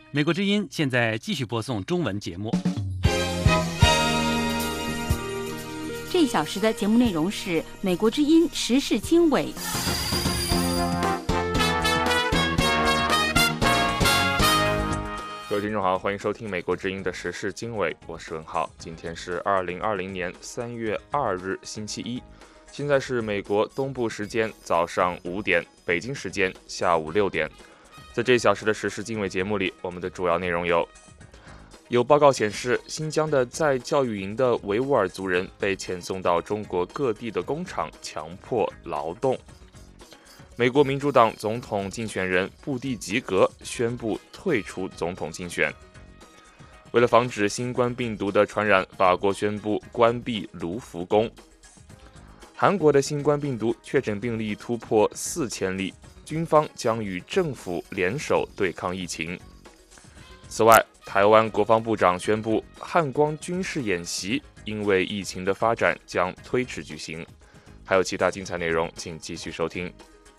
美国之音现在继续播送中文节目。 这一小时的节目内容是美国之音时事经纬。 各位听众好，欢迎收听美国之音的时事经纬，我是文浩。今天是2020年3月2日星期一，现在是美国东部时间早上5点，北京时间下午6点。在这一小时的时事经纬节目里，我们的主要内容有报告显示，新疆的在教育营的维吾尔族人被遣送到中国各地的工厂强迫劳动。美国民主党总统竞选人布蒂吉格宣布退出总统竞选。为了防止新冠病毒的传染，法国宣布关闭卢浮宫。韩国的新冠病毒确诊病例突破4000例，军方将与政府联手对抗疫情。此外，台湾国防部长宣布汉光军事演习因为疫情的发展将推迟举行。还有其他精彩内容，请继续收听。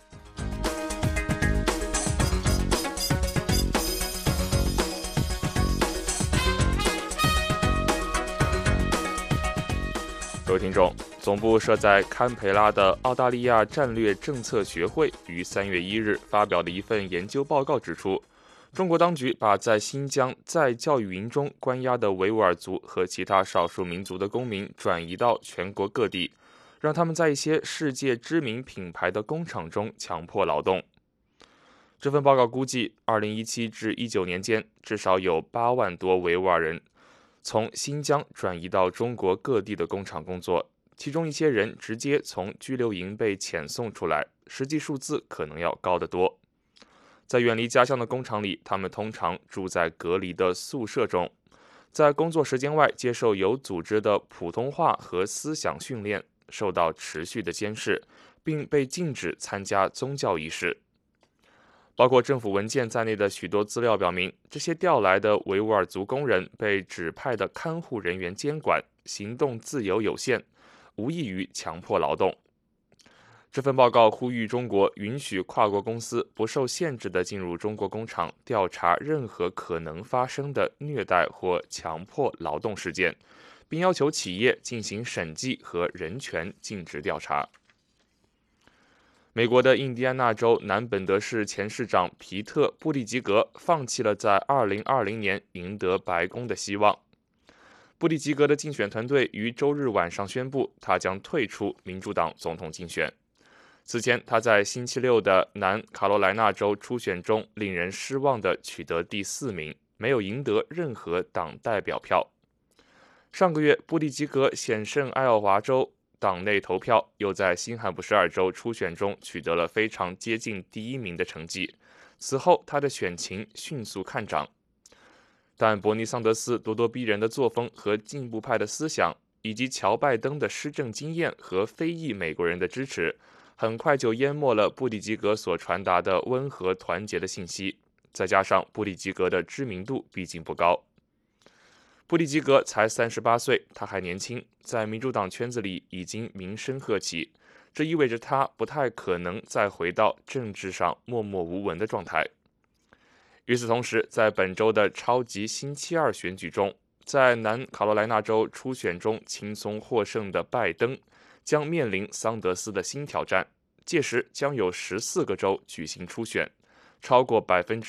各位听众，总部设在堪培拉的澳大利亚战略政策学会于3月1日发表的一份研究报告指出，中国当局把在新疆在教育营中关押的维吾尔族和其他少数民族的公民转移到全国各地，让他们在一些世界知名品牌的工厂中强迫劳动。这份报告估计，2017至19年间，至少有8万多维吾尔人从新疆转移到中国各地的工厂工作，其中一些人直接从拘留营被遣送出来，实际数字可能要高得多。在远离家乡的工厂里，他们通常住在隔离的宿舍中，在工作时间外接受有组织的普通话和思想训练，受到持续的监视，并被禁止参加宗教仪式。包括政府文件在内的许多资料表明，这些调来的维吾尔族工人被指派的看护人员监管，行动自由有限，无异于强迫劳动。这份报告呼吁中国允许跨国公司不受限制地进入中国工厂，调查任何可能发生的虐待或强迫劳动事件，并要求企业进行审计和人权尽职调查。美国的印第安纳州南本德市前市长皮特·布蒂吉格放弃了在2020年赢得白宫的希望。布蒂吉格的竞选团队于周日晚上宣布，他将退出民主党总统竞选。此前，他在星期六的南卡罗来纳州初选中令人失望地取得第4名，没有赢得任何党代表票。上个月，布蒂吉格险胜爱奥华州党内投票，又在新罕布什尔州初选中取得了非常接近第1名的成绩。此后，他的选情迅速看涨。但伯尼·桑德斯咄咄逼人的作风和进步派的思想，以及乔·拜登的施政经验和非裔美国人的支持，很快就淹没了布蒂吉格所传达的温和团结的信息。再加上布蒂吉格的知名度毕竟不高。布蒂吉格才38岁，他还年轻，在民主党圈子里已经名声鹤起，这意味着他不太可能再回到政治上默默无闻的状态。与此同时，在本周的超级星期二选举中，在南卡罗来纳州初选中轻松获胜的拜登将面临桑德斯的新挑战，届时将有14个州举行初选，超过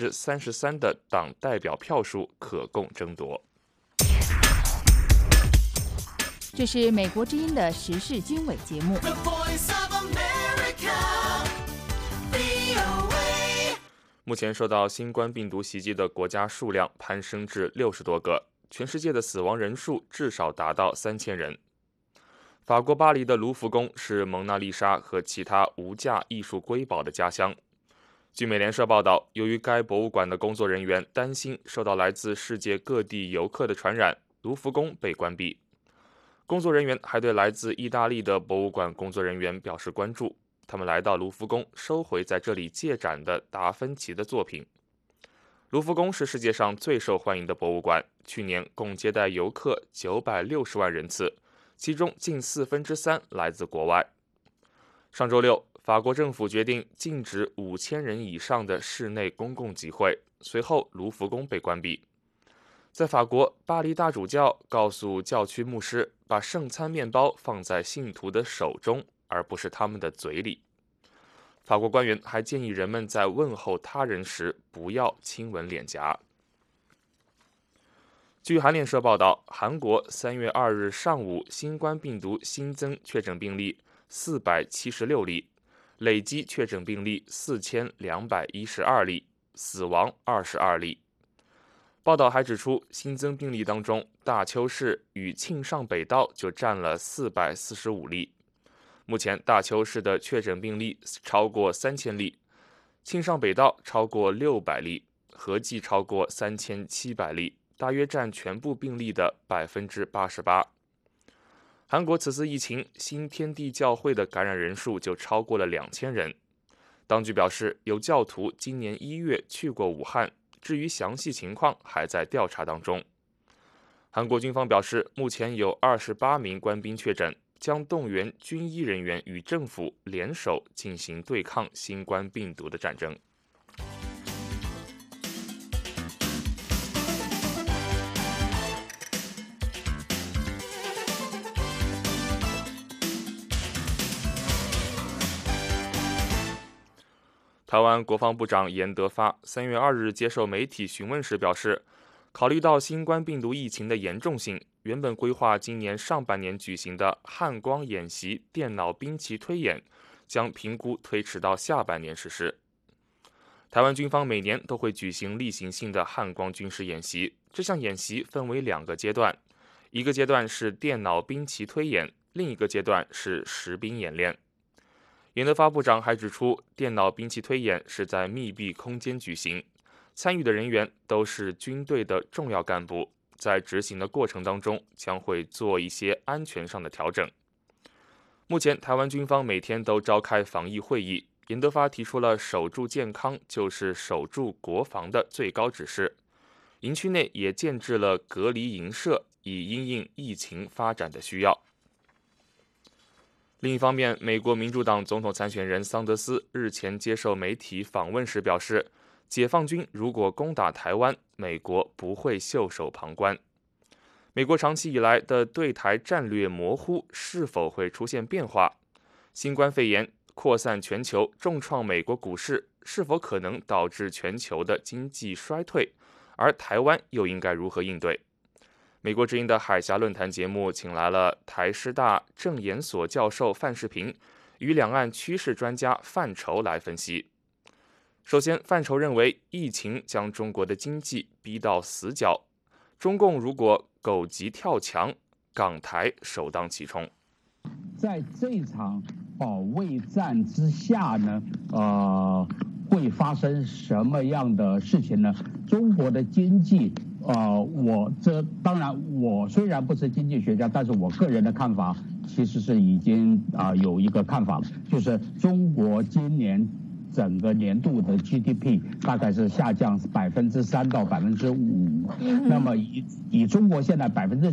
33%的党代表票数可供争夺。 这是美国之音的时事经纬节目。 目前受到新冠病毒袭击的国家数量攀升至60多个，全世界的死亡人数至少达到3000人。法国巴黎的卢浮宫是蒙娜丽莎和其他无价艺术瑰宝的家乡。据美联社报道，由于该博物馆的工作人员担心受到来自世界各地游客的传染，卢浮宫被关闭。工作人员还对来自意大利的博物馆工作人员表示关注，他们来到卢浮宫收回在这里借展的达芬奇的作品。卢浮宫是世界上最受欢迎的博物馆，去年共接待游客960万人次，其中近3/4来自国外。上周六，法国政府决定禁止5000人以上的室内公共集会， 随后卢浮宫被关闭。在法国，巴黎大主教告诉教区牧师，把圣餐面包放在信徒的手中，而不是他们的嘴里。法国官员还建议人们在问候他人时不要亲吻脸颊。据韩联社报道，韩国3月2日上午新冠病毒新增确诊病例476例，累计确诊病例4212例，死亡22例。报道还指出，新增病例当中，大邱市与庆尚北道就占了445例。目前，大邱市的确诊病例超过3000例，庆尚北道超过600例，合计超过3700例，大约占全部病例的88%。韩国此次疫情，新天地教会的感染人数就超过了2000人。当局表示，有教徒今年1月去过武汉，至于详细情况还在调查当中。韩国军方表示，目前有28名官兵确诊，将动员军医人员与政府联手进行对抗新冠病毒的战争。台湾国防部长严德发3月2日接受媒体询问时表示，考虑到新冠病毒疫情的严重性，原本规划今年上半年举行的汉光演习电脑兵棋推演将评估推迟到下半年实施。台湾军方每年都会举行例行性的汉光军事演习，这项演习分为2个阶段，一个阶段是电脑兵棋推演，另一个阶段是实兵演练。严德发部长还指出，电脑兵棋推演是在密闭空间举行，参与的人员都是军队的重要干部，在执行的过程当中将会做一些安全上的调整。目前，台湾军方每天都召开防疫会议，严德发提出了守住健康就是守住国防的最高指示。营区内也建置了隔离营舍，以因应疫情发展的需要。另一方面，美国民主党总统参选人桑德斯日前接受媒体访问时表示，解放军如果攻打台湾，美国不会袖手旁观。美国长期以来的对台战略模糊是否会出现变化？新冠肺炎扩散全球，重创美国股市，是否可能导致全球的经济衰退？而台湾又应该如何应对？美国之音的海峡论坛节目请来了台师大政研所教授范世平与两岸趋势专家范畴来分析。首先，范畴认为疫情将中国的经济逼到死角，中共如果狗急跳墙，港台首当其冲。 在这场保卫战之下呢，会发生什么样的事情呢？中国的经济，当然我虽然不是经济学家，但是我个人的看法其实是已经有一个看法了，就是中国今年整个年度的 GDP 大概是下降3%到5%。那么以中国现在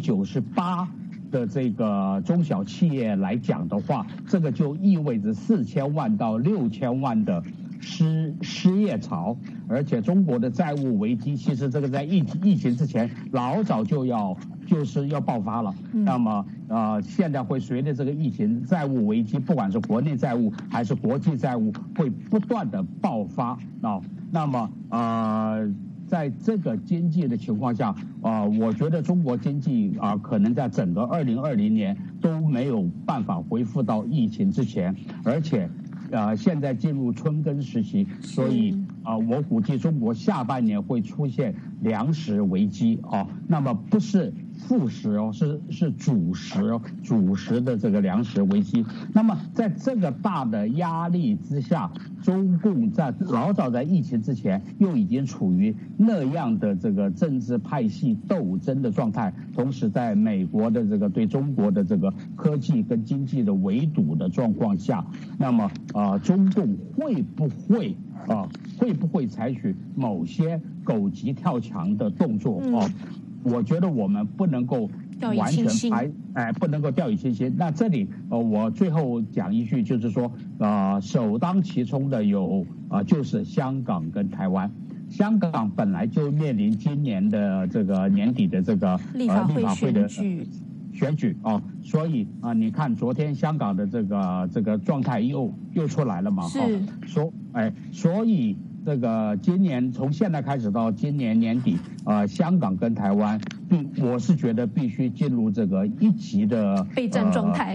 98%的这个中小企业来讲的话，这个就意味着4000万到6000万的失业潮，而且中国的债务危机，其实这个在疫情之前老早就是要爆发了。那么现在会随着这个疫情债务危机，不管是国内债务还是国际债务，会不断的爆发啊。那么在这个经济的情况下，我觉得中国经济可能在整个2020年都没有办法恢复到疫情之前，而且现在进入春耕时期，所以我估计中国下半年会出现粮食危机那么不是副食是主食的这个粮食危机。那么在这个大的压力之下，中共老早在疫情之前又已经处于那样的这个政治派系斗争的状态，同时在美国的这个对中国的这个科技跟经济的围堵的状况下，那么中共会不会采取某些狗急跳墙的动作我觉得我们不能够完全不能够掉以轻心。那这里我最后讲一句，就是说首当其冲的有就是香港跟台湾。 香港本来就面临今年的这个年底的这个立法会的选举啊，所以你看昨天香港的这个状态又出来了嘛， 是， 所以这个今年从现在开始到今年年底，香港跟台湾，我是觉得必须进入这个一级的备战状态。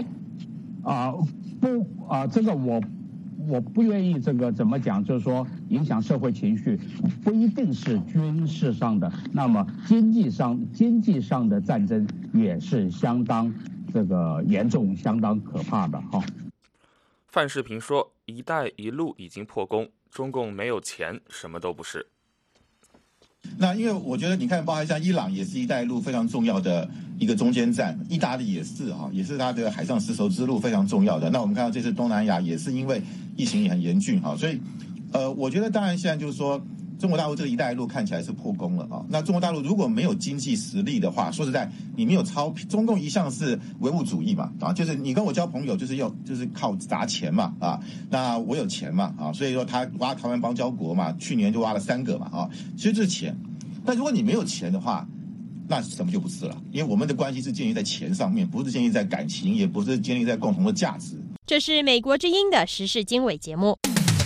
这个我不愿意这个怎么讲，就是说影响社会情绪，不一定是军事上的，那么经济上的战争也是相当这个严重、相当可怕的哈。 范世平说：“一带一路已经破功，中共没有钱，什么都不是。” 那因为我觉得你看，包含像伊朗也是一带一路非常重要的一个中间站，意大利也是也是它的海上丝绸之路非常重要的。那我们看到这次东南亚也是因为疫情也很严峻所以我觉得当然现在就是说中国大陆这个一带一路看起来是破功了那中国大陆如果没有经济实力的话，说实在，你没有中共一向是唯物主义嘛就是你跟我交朋友就是靠砸钱嘛那我有钱嘛所以说他挖台湾邦交国嘛，去年就挖了3个嘛其实这是钱。但如果你没有钱的话，那什么就不是了，因为我们的关系是建立在钱上面，不是建立在感情，也不是建立在共同的价值。 这是美国之音的时事经纬节目。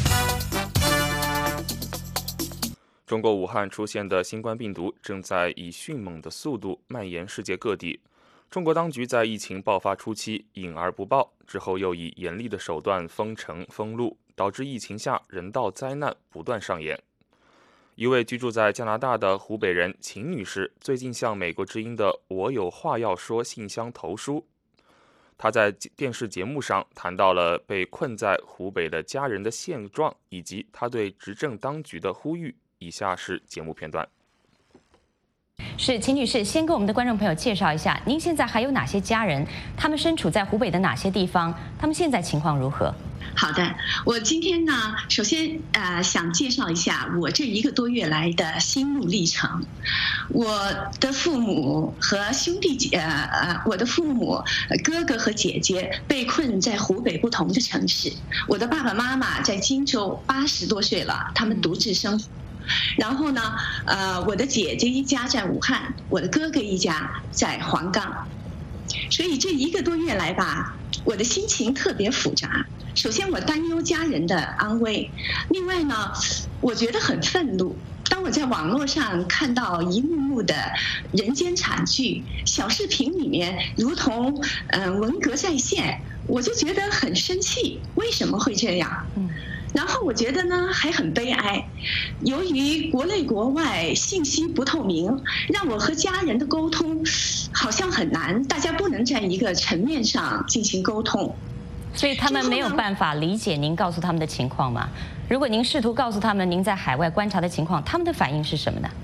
中国武汉出现的新冠病毒正在以迅猛的速度蔓延世界各地。中国当局在疫情爆发初期隐而不报，之后又以严厉的手段封城封路，导致疫情下人道灾难不断上演。一位居住在加拿大的湖北人秦女士最近向美国之音的“我有话要说”信箱投书。她在电视节目上谈到了被困在湖北的家人的现状，以及她对执政当局的呼吁。以下是节目片段。 是秦女士，先跟我们的观众朋友介绍一下，您现在还有哪些家人？他们身处在湖北的哪些地方？他们现在情况如何？ 好的，我今天呢，首先想介绍一下我这1个多月来的心路历程。我的父母和兄弟我的父母、哥哥和姐姐被困在湖北不同的城市。我的爸爸妈妈在荆州80多岁了，他们独自生活。然后呢，我的姐姐一家在武汉，我的哥哥一家在黄冈。所以这1个多月来吧，我的心情特别复杂。首先，我担忧家人的安危；另外呢，我觉得很愤怒。当我在网络上看到一幕幕的人间惨剧，小视频里面如同文革再现，我就觉得很生气。为什么会这样？然后我觉得呢，还很悲哀。由于国内国外信息不透明，让我和家人的沟通好像很难，大家不能在一个层面上进行沟通。 所以他们没有办法理解您告诉他们的情况吗？如果您试图告诉他们您在海外观察的情况，他们的反应是什么呢？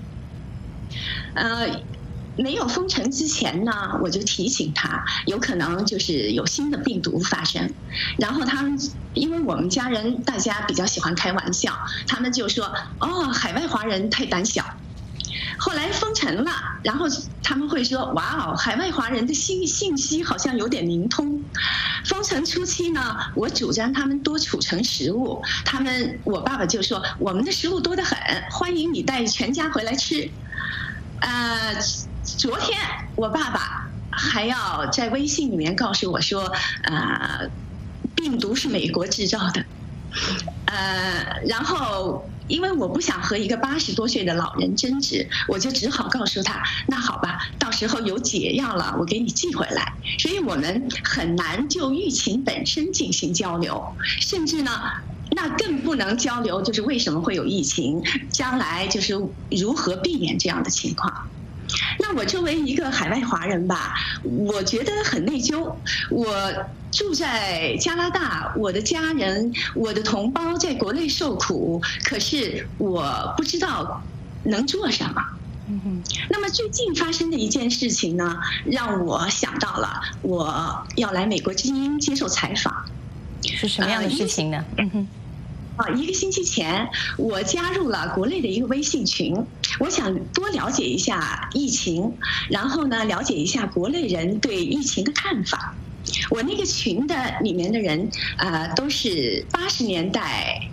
没有封城之前呢，我就提醒他，有可能就是有新的病毒发生。然后他们，因为我们家人大家比较喜欢开玩笑，他们就说：“哦，海外华人太胆小。”后来封城了，然后他们会说：“哇哦，海外华人的信息好像有点灵通。”封城初期呢，我主张他们多储存食物，我爸爸就说：“我们的食物多得很，欢迎你带全家回来吃。”昨天我爸爸还要在微信里面告诉我说，病毒是美国制造的，然后因为我不想和一个80多岁的老人争执，我就只好告诉他，那好吧，到时候有解药了，我给你寄回来。所以我们很难就疫情本身进行交流，甚至呢，那更不能交流就是为什么会有疫情，将来就是如何避免这样的情况。那我作为一个海外华人吧，我觉得很内疚。我住在加拿大，我的家人、我的同胞在国内受苦，可是我不知道能做什么。那么最近发生的一件事情呢，让我想到了我要来美国之音接受采访。 是什么样的事情呢 ？1个星期前，我加入了国内的一个微信群，我想多了解一下疫情，然后呢，了解一下国内人对疫情的看法。我那个群的里面的人，都是80年代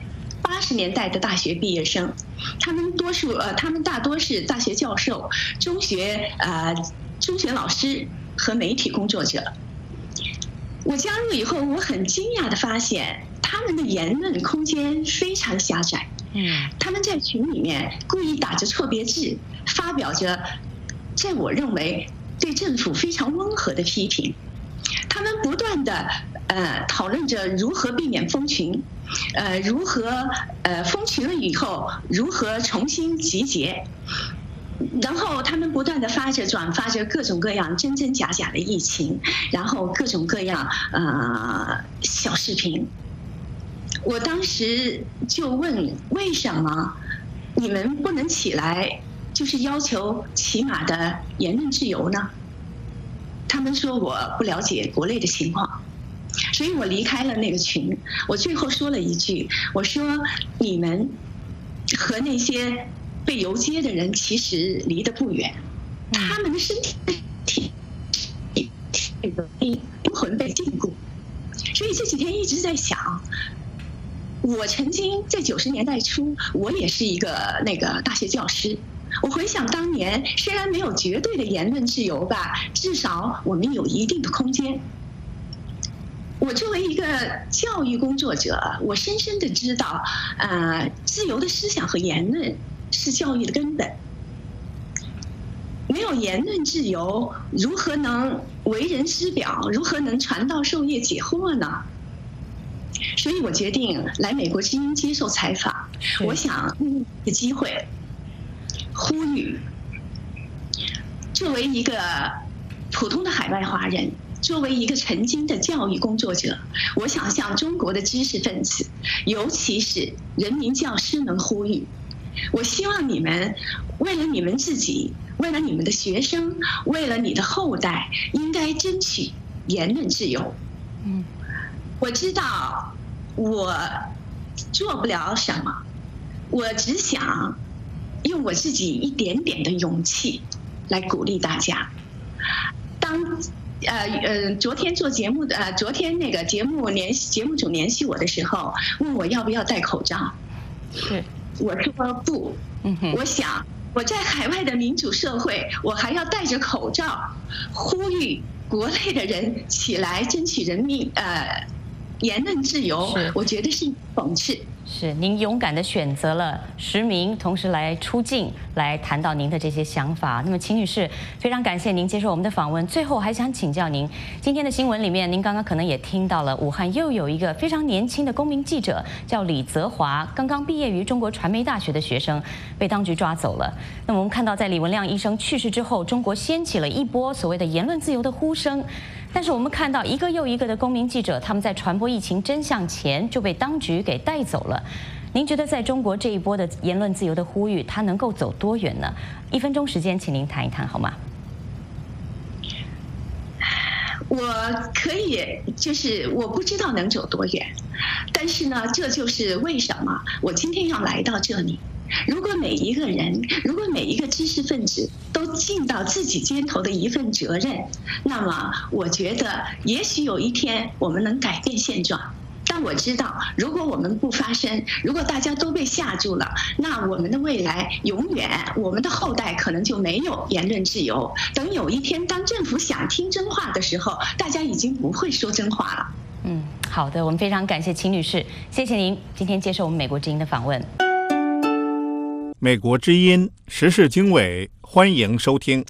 80年代的大学毕业生，他们大多是大学教授、中学老师和媒体工作者。我加入以后，我很惊讶地发现，他们的言论空间非常狭窄。他们在群里面故意打着错别字，发表着在我认为对政府非常温和的批评。他们不断地讨论着如何避免封群，如何封群了以后如何重新集结。然后他们不断地转发着各种各样真真假假的疫情，然后各种各样小视频。我当时就问，为什么你们不能起来，就是要求起码的言论自由呢？他们说我不了解国内的情况，所以我离开了那个群。我最后说了一句，我说你们和那些被游街的人其实离得不远，他们的身体灵魂被禁锢。所以这几天一直在想，我曾经在90年代初，我也是一个大学教师。我回想当年，虽然没有绝对的言论自由吧，至少我们有一定的空间。我作为一个教育工作者，我深深的知道，自由的思想和言论是教育的根本。没有言论自由，如何能为人师表？如何能传道授业解惑呢？所以我决定来美国之音接受采访。我想用这个机会呼吁，作为一个普通的海外华人，作为一个曾经的教育工作者，我想向中国的知识分子，尤其是人民教师们呼吁，我希望你们为了你们自己，为了你们的学生，为了你的后代，应该争取言论自由。我知道我做不了什么，我只想用我自己一点点的勇气来鼓励大家。昨天做节目的昨天那个节目组联系我的时候，问我要不要戴口罩，我说不。我想我在海外的民主社会，我还要戴着口罩呼吁国内的人起来争取人民言论自由，我觉得是讽刺。 是您勇敢地选择了实名，同时来出镜，来谈到您的这些想法。那么，秦女士，非常感谢您接受我们的访问。最后还想请教您，今天的新闻里面，您刚刚可能也听到了，武汉又有一个非常年轻的公民记者，叫李泽华，刚刚毕业于中国传媒大学的学生，被当局抓走了。那么我们看到，在李文亮医生去世之后，中国掀起了一波所谓的言论自由的呼声。但是我们看到一个又一个的公民记者，他们在传播疫情真相前就被当局给带走了。您觉得在中国这一波的言论自由的呼吁，它能够走多远呢？1分钟时间，请您谈一谈好吗？ 我可以，就是我不知道能走多远，但是呢，这就是为什么我今天要来到这里。如果每一个人，如果每一个知识分子都尽到自己肩头的一份责任，那么我觉得也许有一天我们能改变现状。但我知道，如果我们不发声，如果大家都被吓住了，那我们的未来永远，我们的后代可能就没有言论自由。等有一天，当政府想听真话的时候，大家已经不会说真话了。 好的，我们非常感谢秦女士，谢谢您今天接受我们美国之音的访问。 美国之音时事经纬，欢迎收听。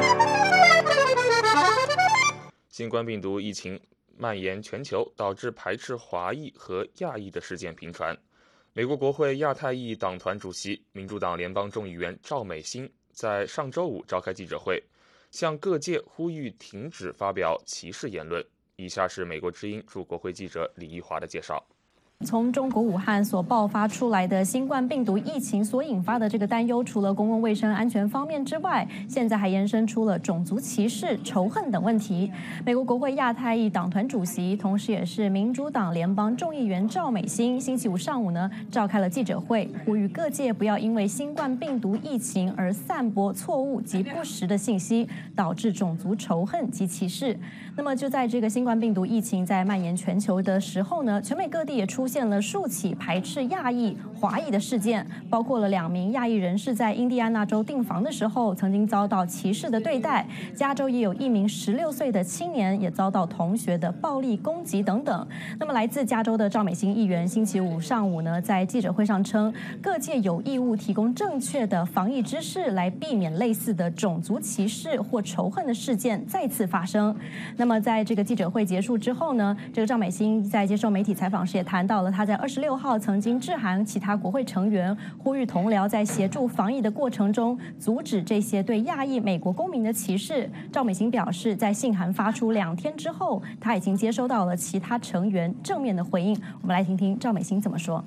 新冠病毒疫情蔓延全球，导致排斥华裔和亚裔的事件频传。美国国会亚太裔党团主席、民主党联邦众议员赵美心在上周五召开记者会，向各界呼吁停止发表歧视言论。以下是美国之音驻国会记者李义华的介绍。 从中国武汉所爆发出来的新冠病毒疫情所引发的这个担忧，除了公共卫生安全方面之外，现在还延伸出了种族歧视、仇恨等问题。美国国会亚太裔党团主席，同时也是民主党联邦众议员赵美心，星期五上午呢召开了记者会，呼吁各界不要因为新冠病毒疫情而散播错误及不实的信息，导致种族仇恨及歧视。那么就在这个新冠病毒疫情在蔓延全球的时候呢，全美各地也出现了数起排斥亚裔、 华裔的事件，包括了2名亚裔人士在印第安纳州订房的时候曾经遭到歧视的对待，加州也有1名16岁的青年也遭到同学的暴力攻击等等。那么来自加州的赵美心议员星期五上午呢，在记者会上称，各界有义务提供正确的防疫知识，来避免类似的种族歧视或仇恨的事件再次发生。那么在这个记者会结束之后呢，这个赵美心在接受媒体采访时也谈到了，她在26号曾经致函其他国会成员，呼吁同僚在协助防疫的过程中阻止这些对亚裔美国公民的歧视。赵美心表示，在信函发出2天之后，她已经接收到了其他成员正面的回应。我们来听听赵美心怎么说。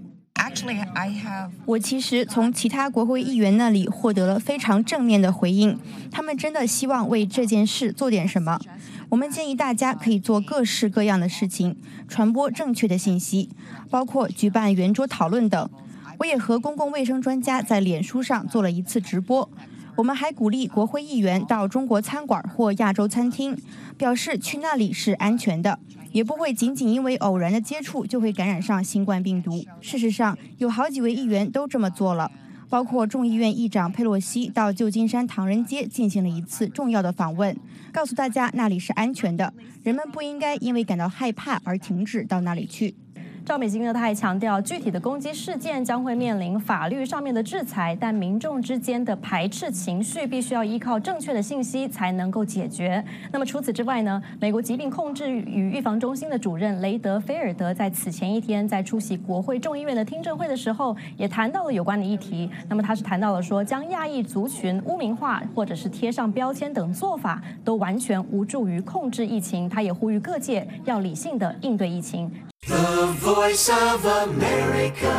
我其实从其他国会议员那里获得了非常正面的回应，他们真的希望为这件事做点什么。我们建议大家可以做各式各样的事情，传播正确的信息，包括举办圆桌讨论等。我也和公共卫生专家在脸书上做了一次直播。我们还鼓励国会议员到中国餐馆或亚洲餐厅，表示去那里是安全的，也不会仅仅因为偶然的接触就会感染上新冠病毒。事实上，有好几位议员都这么做了，包括众议院议长佩洛西到旧金山唐人街进行了一次重要的访问，告诉大家那里是安全的，人们不应该因为感到害怕而停止到那里去。 赵美心呢，她还强调，具体的攻击事件将会面临法律上面的制裁，但民众之间的排斥情绪必须要依靠正确的信息才能够解决。那么除此之外呢，美国疾病控制与预防中心的主任雷德菲尔德在此前一天在出席国会众议院的听证会的时候，也谈到了有关的议题。那么他是谈到了说，将亚裔族群污名化或者是贴上标签等做法，都完全无助于控制疫情。他也呼吁各界要理性的应对疫情。 The Voice of America.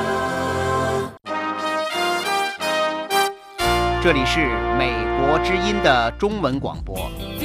这里是美国之音的中文广播。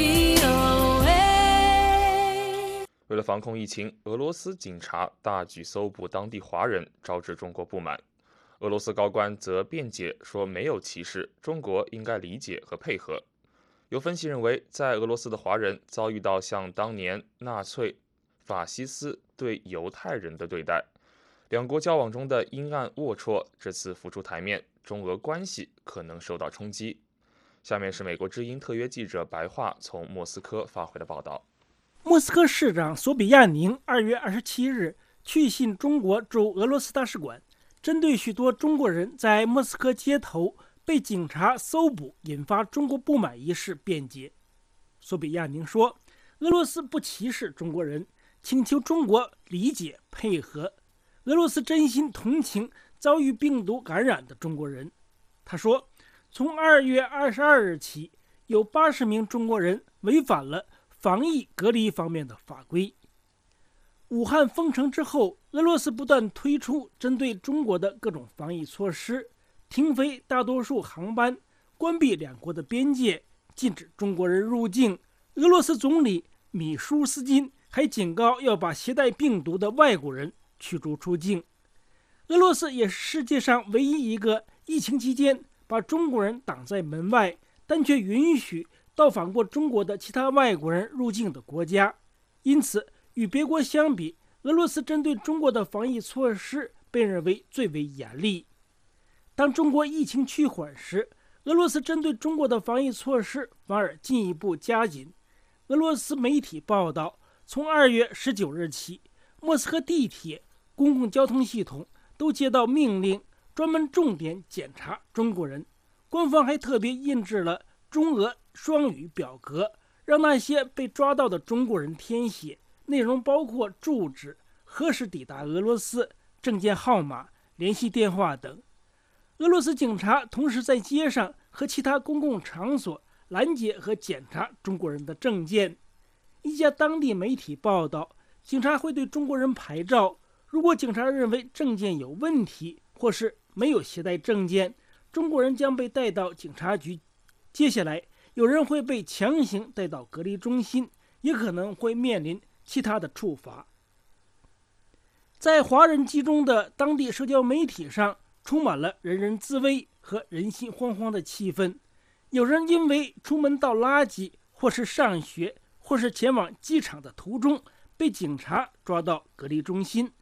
为了防控疫情，俄罗斯警察大举搜捕当地华人，招致中国不满。俄罗斯高官则辩解说没有歧视，中国应该理解和配合。有分析认为，在俄罗斯的华人遭遇到像当年纳粹法西斯对犹太人的对待，两国交往中的阴暗龌龊这次浮出台面，中俄关系可能受到冲击。下面是美国之音特约记者白桦从莫斯科发回的报道。 莫斯科市长索比亚宁2月27日去信中国驻俄罗斯大使馆，针对许多中国人在莫斯科街头被警察搜捕引发中国不满一事辩解。索比亚宁说，俄罗斯不歧视中国人，请求中国理解配合，俄罗斯真心同情遭遇病毒感染的中国人。他说，从2月22日起，有80名中国人违反了防疫隔离方面的法规。武汉封城之后，俄罗斯不断推出针对中国的各种防疫措施，停飞大多数航班，关闭两国的边界，禁止中国人入境。俄罗斯总理米舒斯金还警告要把携带病毒的外国人驱逐出境。俄罗斯也是世界上唯一一个疫情期间把中国人挡在门外，但却允许到访过中国的其他外国人入境的国家。因此，与别国相比，俄罗斯针对中国的防疫措施被认为最为严厉。当中国疫情趋缓时，俄罗斯针对中国的防疫措施反而进一步加紧。俄罗斯媒体报道，从2月19日起，莫斯科地铁、公共交通系统都接到命令，专门重点检查中国人。官方还特别印制了中俄双语表格，让那些被抓到的中国人填写，内容包括住址、何时抵达俄罗斯、证件号码、联系电话等。俄罗斯警察同时在街上和其他公共场所拦截和检查中国人的证件。一家当地媒体报道，警察会对中国人拍照，如果警察认为证件有问题或是没有携带证件，中国人将被带到警察局。接下来，有人会被强行带到隔离中心，也可能会面临其他的处罚。在华人集中的当地社交媒体上，充满了人人自危和人心惶惶的气氛。有人因为出门倒垃圾，或是上学，或是前往机场的途中，被警察抓到隔离中心。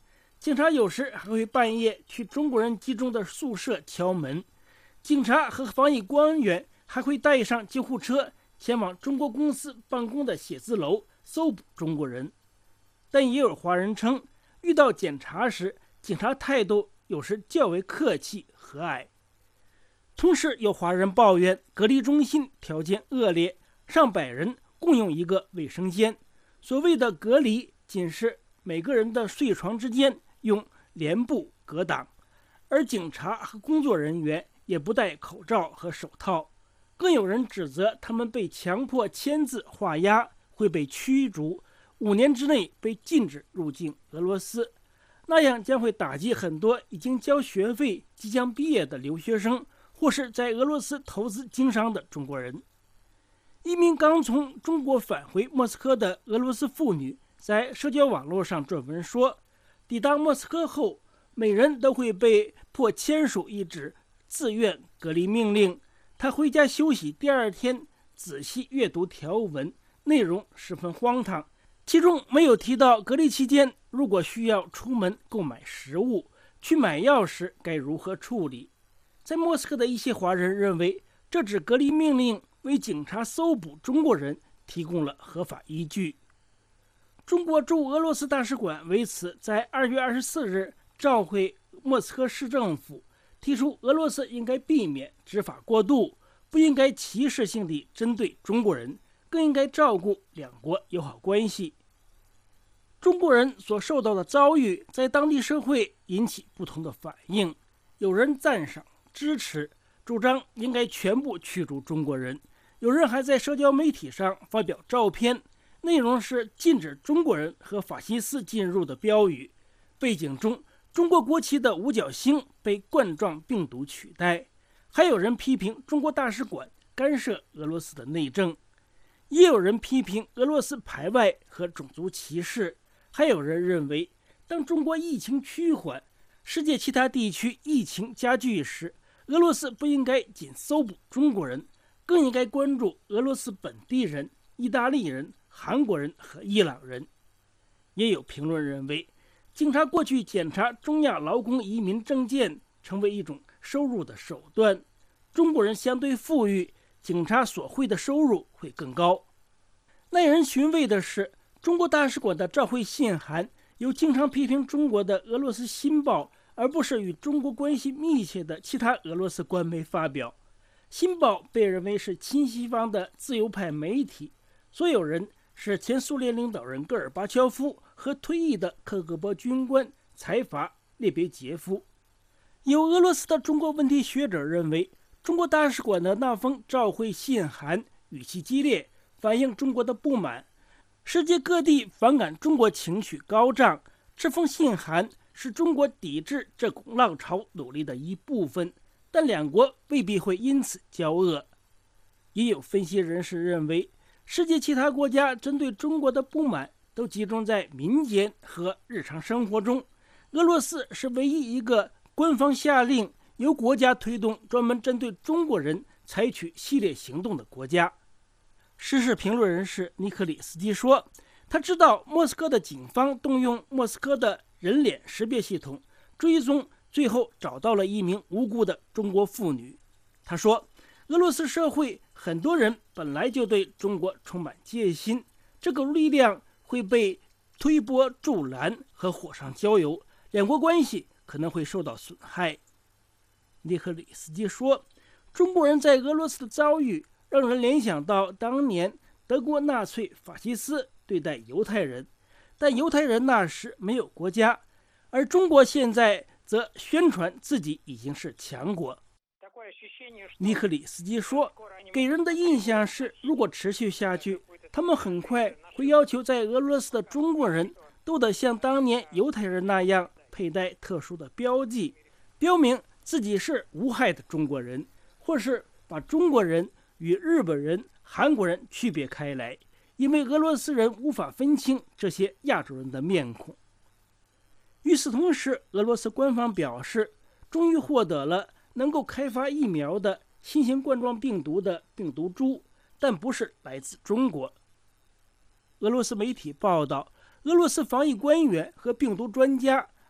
警察有时还会半夜去中国人集中的宿舍敲门。警察和防疫官员还会带上救护车前往中国公司办公的写字楼搜捕中国人。但也有华人称，遇到检查时，警察态度有时较为客气和蔼。同时有华人抱怨隔离中心条件恶劣，上百人共用一个卫生间。所谓的隔离仅是每个人的睡床之间用帘布隔挡，而警察和工作人员也不戴口罩和手套。更有人指责他们被强迫签字画押，会被驱逐，5年之内被禁止入境俄罗斯。那样将会打击很多已经交学费、即将毕业的留学生，或是在俄罗斯投资经商的中国人。一名刚从中国返回莫斯科的俄罗斯妇女在社交网络上撰文说，抵达莫斯科后，每人都会被迫签署一纸自愿隔离命令。她回家休息，第二天仔细阅读条文，内容十分荒唐，其中没有提到隔离期间如果需要出门购买食物、去买药时该如何处理。在莫斯科的一些华人认为，这纸隔离命令为警察搜捕中国人提供了合法依据。中国驻俄罗斯大使馆为此在2月24日召会莫斯科市政府，提出俄罗斯应该避免执法过度，不应该歧视性地针对中国人，更应该照顾两国友好关系。中国人所受到的遭遇在当地社会引起不同的反应，有人赞赏支持，主张应该全部驱逐中国人，有人还在社交媒体上发表照片，内容是禁止中国人和法西斯进入的标语，背景中中国国旗的五角星被冠状病毒取代。还有人批评中国大使馆干涉俄罗斯的内政，也有人批评俄罗斯排外和种族歧视。还有人认为，当中国疫情趋缓，世界其他地区疫情加剧时，俄罗斯不应该仅搜捕中国人，更应该关注俄罗斯本地人、意大利人、韩国人和伊朗人。也有评论认为，警察过去检查中亚劳工移民证件成为一种收入的手段，中国人相对富裕，警察所汇的收入会更高。耐人寻味的是，中国大使馆的召会信函由经常批评中国的俄罗斯新报，而不是与中国关系密切的其他俄罗斯官媒发表。新报被认为是亲西方的自由派媒体，所有人是前苏联领导人戈尔巴乔夫和退役的克格勃军官财阀列别杰夫。有俄罗斯的中国问题学者认为，中国大使馆的那封召会信函语气激烈，反映中国的不满。世界各地反感中国情绪高涨，这封信函是中国抵制这股浪潮努力的一部分，但两国未必会因此交恶。也有分析人士认为，世界其他国家针对中国的不满都集中在民间和日常生活中，俄罗斯是唯一一个官方下令由国家推动专门针对中国人采取系列行动的国家。时事评论人士尼克里斯基说，他知道莫斯科的警方动用莫斯科的人脸识别系统追踪，最后找到了一名无辜的中国妇女。他说，俄罗斯社会很多人本来就对中国充满戒心，这个力量会被推波助澜和火上浇油，两国关系可能会受到损害。尼克里斯基说，中国人在俄罗斯的遭遇让人联想到当年德国纳粹法西斯对待犹太人，但犹太人那时没有国家，而中国现在则宣传自己已经是强国。尼克里斯基说，给人的印象是，如果持续下去，他们很快会要求在俄罗斯的中国人都得像当年犹太人那样佩戴特殊的标记，标明自己是无害的中国人，或是把中国人与日本人、韩国人区别开来，因为俄罗斯人无法分清这些亚洲人的面孔。与此同时，俄罗斯官方表示，终于获得了能够开发疫苗的新型冠状病毒的病毒株，但不是来自中国。俄罗斯媒体报道，俄罗斯防疫官员和病毒专家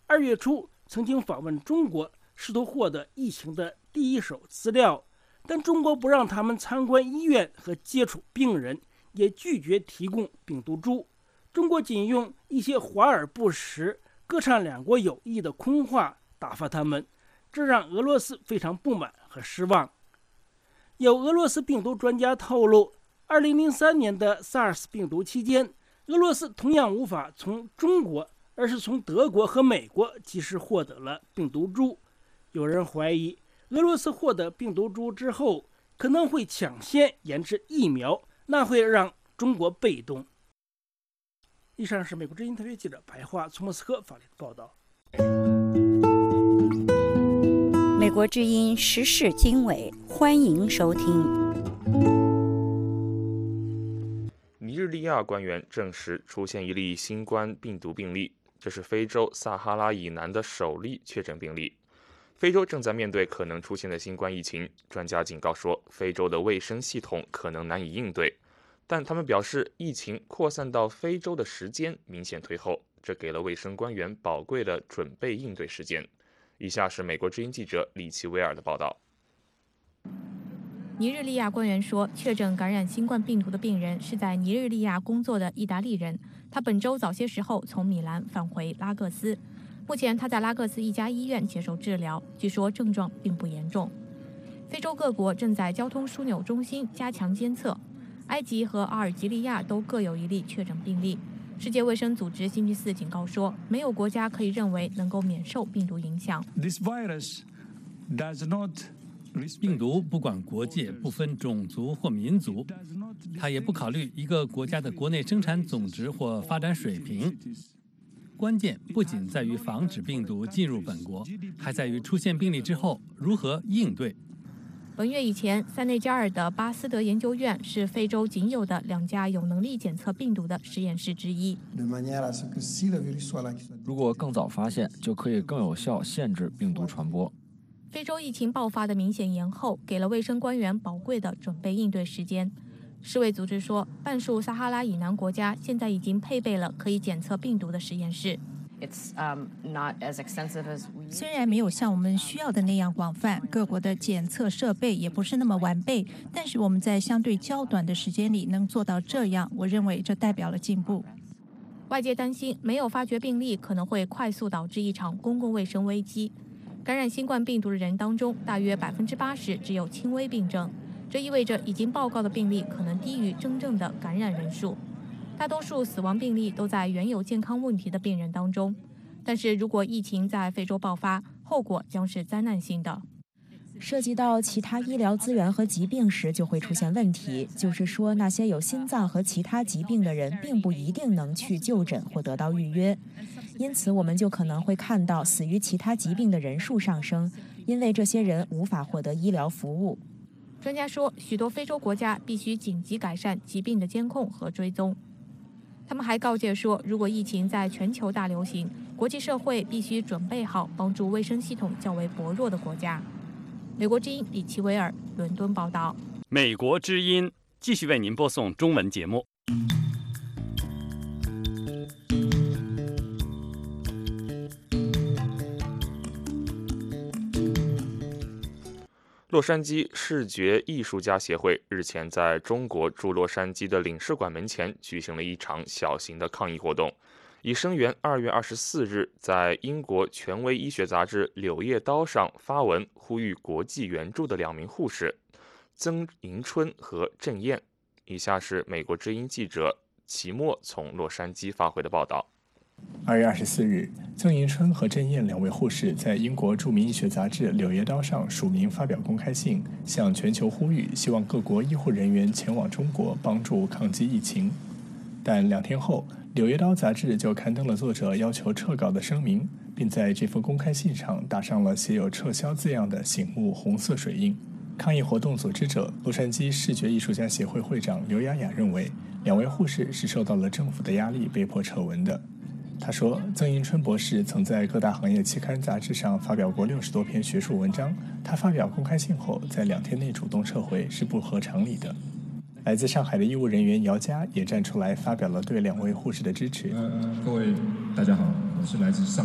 2月初曾经访问中国，试图获得疫情的第一手资料，但中国不让他们参观医院和接触病人，也拒绝提供病毒株。中国仅用一些华而不实、歌唱两国友谊的空话打发他们，这让俄罗斯非常不满和失望。有俄罗斯病毒专家透露，2003年的 SARS 病毒期间，俄罗斯同样无法从中国，而是从德国和美国及时获得了病毒株。有人怀疑，俄罗斯获得病毒株之后，可能会抢先研制疫苗，那会让中国被动。以上是美国之音特约记者白桦从莫斯科发来的报道。 美国之音时事经纬，欢迎收听。 尼日利亚官员证实出现一例新冠病毒病例，这是非洲撒哈拉以南的首例确诊病例。非洲正在面对可能出现的新冠疫情，专家警告说，非洲的卫生系统可能难以应对，但他们表示，疫情扩散到非洲的时间明显推后，这给了卫生官员宝贵的准备应对时间。以下是美国之音记者里奇维尔的报道。 尼日利亚官员说，确诊感染新冠病毒的病人是在尼日利亚工作的意大利人，他本周早些时候从米兰返回拉各斯，目前他在拉各斯一家医院接受治疗，据说症状并不严重。非洲各国正在交通枢纽中心加强监测，埃及和阿尔及利亚都各有一例确诊病例。世界卫生组织星期四警告说，没有国家可以认为能够免受病毒影响。 病毒不管国界，不分种族或民族，它也不考虑一个国家的国内生产总值或发展水平。关键不仅在于防止病毒进入本国，还在于出现病例之后如何应对。 本月以前，塞内加尔的巴斯德研究院是非洲仅有的2家有能力检测病毒的实验室之一。 如果更早发现，就可以更有效限制病毒传播。 非洲疫情爆发的明显延后，给了卫生官员宝贵的准备应对时间。世卫组织说，半数撒哈拉以南国家现在已经配备了可以检测病毒的实验室。 虽然没有像我们需要的那样广泛，各国的检测设备也不是那么完备，但是我们在相对较短的时间里能做到这样，我认为这代表了进步。 外界担心没有发觉病例可能会快速导致一场公共卫生危机。感染新冠病毒的人当中，大约80%只有轻微病症，这意味着已经报告的病例可能低于真正的感染人数。大多数死亡病例都在原有健康问题的病人当中，但是如果疫情在非洲爆发，后果将是灾难性的。 涉及到其他医疗资源和疾病时，就会出现问题，就是说那些有心脏和其他疾病的人并不一定能去就诊或得到预约，因此我们就可能会看到死于其他疾病的人数上升，因为这些人无法获得医疗服务。 专家说，许多非洲国家必须紧急改善疾病的监控和追踪。他们还告诫说，如果疫情在全球大流行，国际社会必须准备好帮助卫生系统较为薄弱的国家。美国之音里奇维尔，伦敦报道。 美国之音继续为您播送中文节目。 洛杉矶视觉艺术家协会日前在中国驻洛杉矶的领事馆门前举行了一场小型的抗议活动，以声援2月24日在英国权威医学杂志《柳叶刀》上发文呼吁国际援助的2名护士曾迎春和郑燕。以下是美国之音记者齐墨从洛杉矶发回的报道。 2月24日，曾迎春和郑燕2位护士在英国著名医学杂志《柳叶刀》上署名发表公开信，向全球呼吁，希望各国医护人员前往中国帮助抗击疫情。但2天后，《柳叶刀》杂志就刊登了作者要求撤稿的声明，并在这封公开信上打上了写有撤销字样的醒目红色水印。抗议活动组织者洛杉矶视觉艺术家协会会长刘雅雅认为，2位护士是受到了政府的压力被迫撤文的。他说，曾迎春博士曾在各大行业期刊杂志上发表过60多篇学术文章，他发表公开信后在2天内主动撤回是不合常理的。来自上海的医务人员姚佳也站出来发表了对2位护士的支持。 各位大家好，我是来自上海的一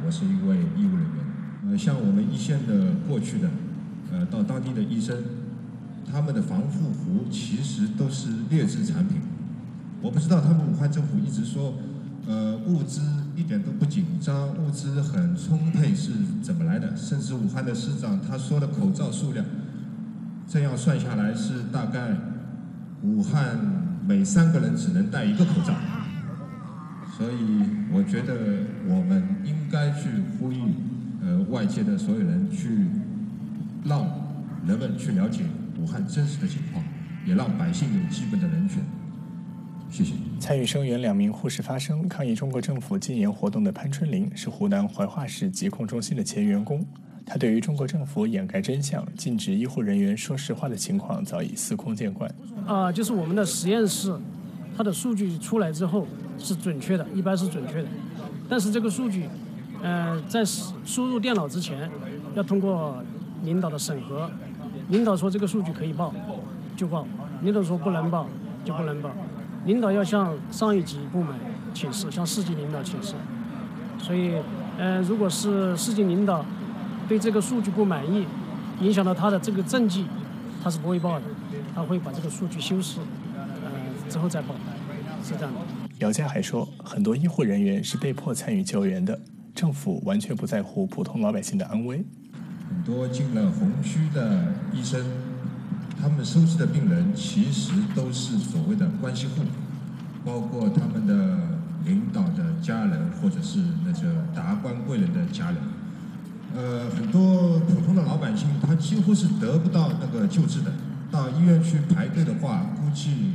我是一位医务人员。像我们一线的过去的，到当地的医生，他们的防护服其实都是劣质产品。我不知道他们武汉政府一直说，物资一点都不紧张，物资很充沛是怎么来的？甚至武汉的市长他说的口罩数量，这样算下来是大概武汉每3个人只能戴1个口罩。所以我觉得我们应该去呼吁，外界的所有人去让人们去了解武汉真实的情况，也让百姓有基本的人权。谢谢。 参与声援2名护士发声抗议中国政府禁言活动的潘春林是湖南怀化市疾控中心的前员工，他对于中国政府掩盖真相、禁止医护人员说实话的情况早已司空见惯。 就是我们的实验室，它的数据出来之后是准确的，一般是准确的，但是这个数据，在输入电脑之前，要通过领导的审核，领导说这个数据可以报，就报；领导说不能报，就不能报。领导要向上一级部门请示，向市级领导请示。所以，如果是市级领导对这个数据不满意，影响到他的这个政绩，他是不会报的，他会把这个数据修饰，之后再报，是这样的。 姚佳还说，很多医护人员是被迫参与救援的，政府完全不在乎普通老百姓的安危。 很多进了红区的医生，他们收治的病人其实都是所谓的关系户，包括他们的领导的家人，或者是那个达官贵人的家人。很多普通的老百姓，他几乎是得不到那个救治的，到医院去排队的话，估计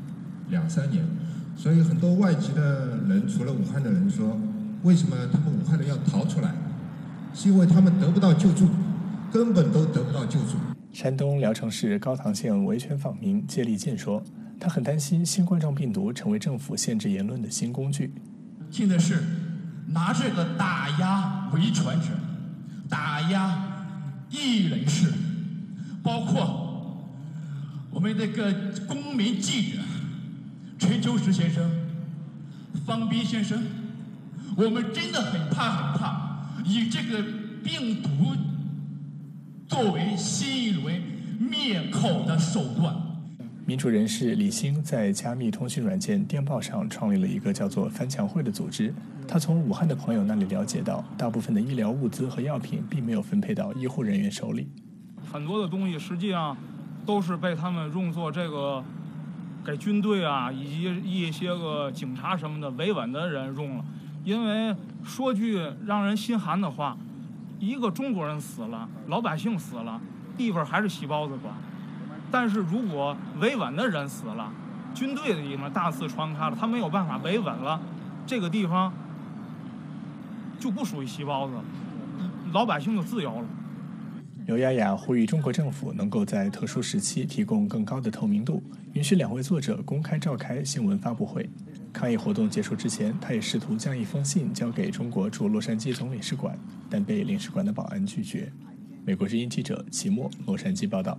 2、3年。所以很多外籍的人，除了武汉的人说，为什么他们武汉人要逃出来？是因为他们得不到救助，根本都得不到救助。 山东聊城市高唐县维权访民谢立健说，他很担心新冠状病毒成为政府限制言论的新工具。 现在是拿这个打压维权者，打压异议人士，包括我们这个公民记者陈秋实先生、方斌先生，我们真的很怕以这个病毒作为新一轮灭口的手段。 民主人士李兴在加密通讯软件电报上创立了一个叫做翻墙会的组织。他从武汉的朋友那里了解到，大部分的医疗物资和药品并没有分配到医护人员手里。 很多的东西实际上都是被他们用作这个给军队啊以及一些个警察什么的维稳的人用了。因为说句让人心寒的话，一个中国人死了，老百姓死了，地方还是细胞子管。但是如果维稳的人死了，军队的地方大肆传开了，他没有办法维稳了，这个地方就不属于细胞子了，老百姓就自由了。 刘雅雅呼吁中国政府能够在特殊时期提供更高的透明度，允许2位作者公开召开新闻发布会。抗议活动结束之前，他也试图将一封信交给中国驻洛杉矶总领事馆，但被领事馆的保安拒绝。美国之音记者齐墨，洛杉矶报道。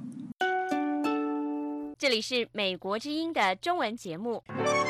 这里是美国之音的中文节目。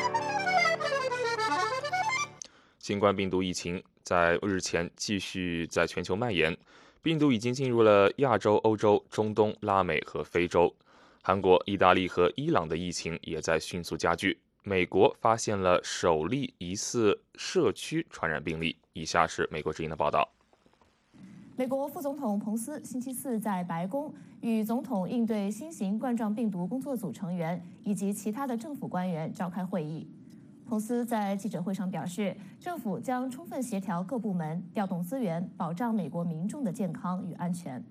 新冠病毒疫情在日前继续在全球蔓延，病毒已经进入了亚洲、欧洲、中东、拉美和非洲。韩国、意大利和伊朗的疫情也在迅速加剧。美国发现了首例疑似社区传染病例。以下是美国之音的报道。 美国副总统彭斯星期四在白宫与总统应对新型冠状病毒工作组成员以及其他的政府官员召开会议。彭斯在记者会上表示，政府将充分协调各部门，调动资源，保障美国民众的健康与安全。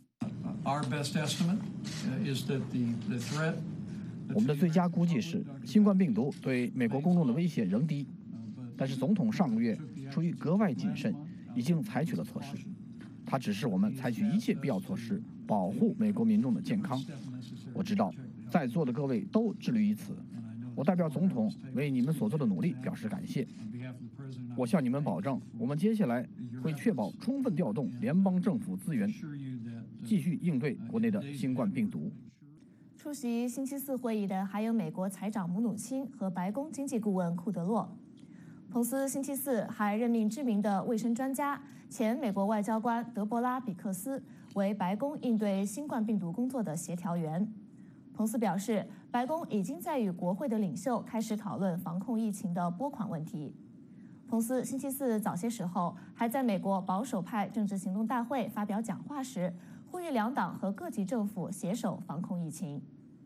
我们的最佳估计是，新冠病毒对美国公众的威胁仍低，但是总统上个月出于格外谨慎，已经采取了措施。他指示我们采取一切必要措施，保护美国民众的健康。我知道，在座的各位都致力于此。我代表总统为你们所做的努力表示感谢。我向你们保证，我们接下来会确保充分调动联邦政府资源，继续应对国内的新冠病毒。 出席星期四会议的还有美国财长姆努钦和白宫经济顾问库德洛。 彭斯星期四还任命知名的卫生专家、前美国外交官德伯拉·比克斯为白宫应对新冠病毒工作的协调员。彭斯表示，白宫已经在与国会的领袖开始讨论防控疫情的拨款问题。彭斯星期四早些时候还在美国保守派政治行动大会发表讲话时，呼吁两党和各级政府携手防控疫情。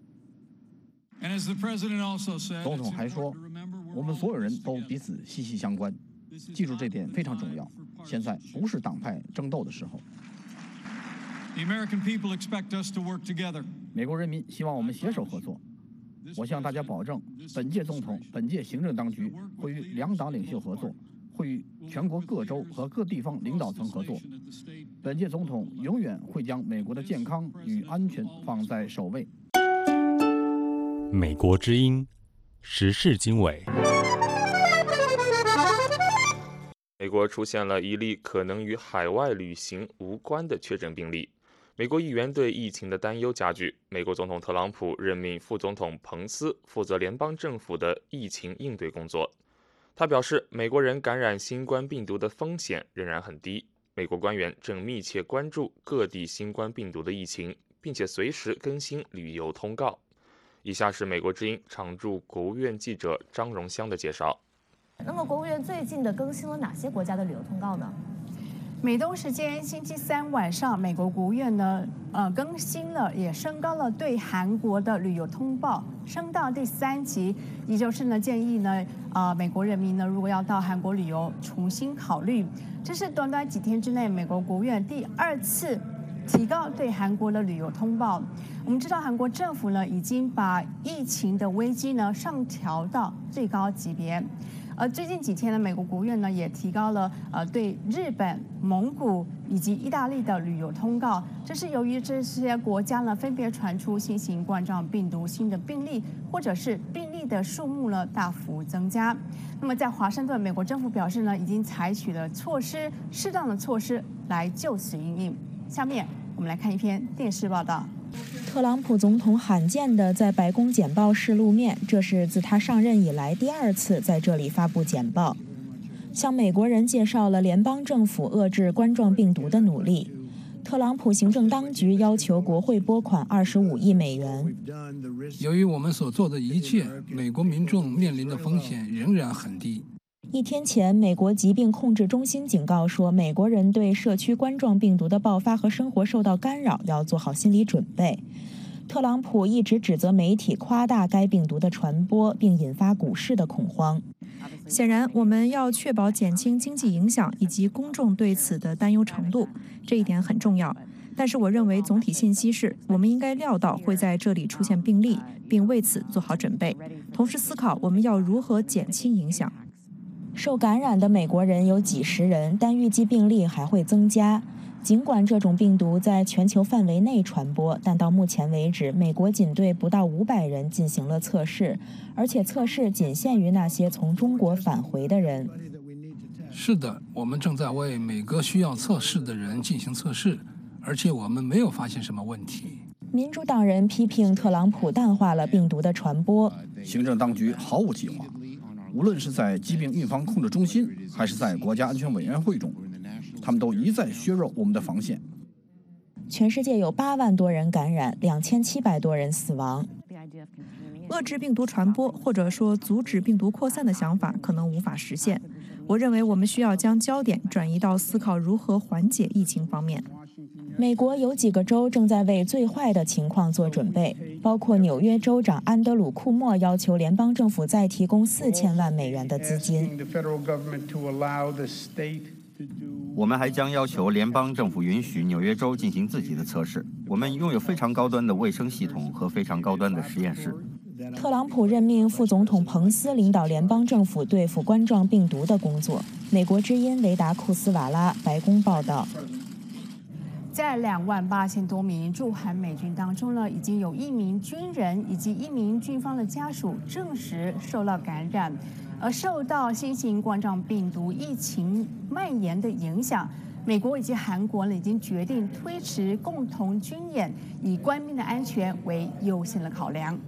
总统还说，我们所有人都彼此息息相关，记住这点非常重要。现在不是党派争斗的时候。美国人民希望我们携手合作。我向大家保证，本届总统、本届行政当局会与两党领袖合作，会与全国各州和各地方领导层合作。本届总统永远会将美国的健康与安全放在首位。 美国之音时事经纬。 美国出现了一例可能与海外旅行无关的确诊病例。美国议员对疫情的担忧加剧，美国总统特朗普任命副总统彭斯负责联邦政府的疫情应对工作。他表示，美国人感染新冠病毒的风险仍然很低，美国官员正密切关注各地新冠病毒的疫情，并且随时更新旅游通告。以下是美国之音常驻国务院记者张荣香的介绍。 那么，国务院最近的更新了哪些国家的旅游通告呢？ 美东时间星期三晚上，美国国务院呢，更新了，也升高了对韩国的旅游通报，升到第3级，也就是呢，建议呢，美国人民呢，如果要到韩国旅游，重新考虑。这是短短几天之内，美国国务院第2次提高对韩国的旅游通报。我们知道，韩国政府呢，已经把疫情的危机呢上调到最高级别。最近几天呢，美国国务院呢也提高了对日本、蒙古以及意大利的旅游通告。这是由于这些国家呢分别传出新型冠状病毒新的病例，或者是病例的数目呢大幅增加。那么在华盛顿，美国政府表示呢，已经采取了适当的措施来就此因应。下面我们来看一篇电视报道。 特朗普总统罕见地在白宫简报室露面，这是自他上任以来第2次在这里发布简报，向美国人介绍了联邦政府遏制冠状病毒的努力。特朗普行政当局要求国会拨款25亿美元。 由于我们所做的一切，美国民众面临的风险仍然很低。 1天前，美国疾病控制中心警告说，美国人对社区冠状病毒的爆发和生活受到干扰要做好心理准备。特朗普一直指责媒体夸大该病毒的传播，并引发股市的恐慌。 显然，我们要确保减轻经济影响以及公众对此的担忧程度，这一点很重要。但是我认为总体信息是，我们应该料到会在这里出现病例，并为此做好准备，同时思考我们要如何减轻影响。 受感染的美国人有几十人，但预计病例还会增加。尽管这种病毒在全球范围内传播，但到目前为止，美国仅对不到500人进行了测试，而且测试仅限于那些从中国返回的人。 是的，我们正在为每个需要测试的人进行测试，而且我们没有发现什么问题。 民主党人批评特朗普淡化了病毒的传播。 行政当局毫无计划，无论是在疾病预防控制中心，还是在国家安全委员会中，他们都一再削弱我们的防线。 全世界有8万多人感染，2700多人死亡。 遏制病毒传播，或者说阻止病毒扩散的想法可能无法实现。我认为我们需要将焦点转移到思考如何缓解疫情方面。 美国有几个州正在为最坏的情况做准备，包括纽约州长安德鲁·库莫要求联邦政府再提供4000万美元的资金。 我们还将要求联邦政府允许纽约州进行自己的测试。我们拥有非常高端的卫生系统和非常高端的实验室。 特朗普任命副总统彭斯领导联邦政府对付冠状病毒的工作。美国之音雷达库斯瓦拉，白宫报道。 在28000多名驻韩美军当中呢，已经有1名军人以及1名军方的家属证实受到感染。而受到新型冠状病毒疫情蔓延的影响，美国以及韩国呢已经决定推迟共同军演，以官兵的安全为优先的考量。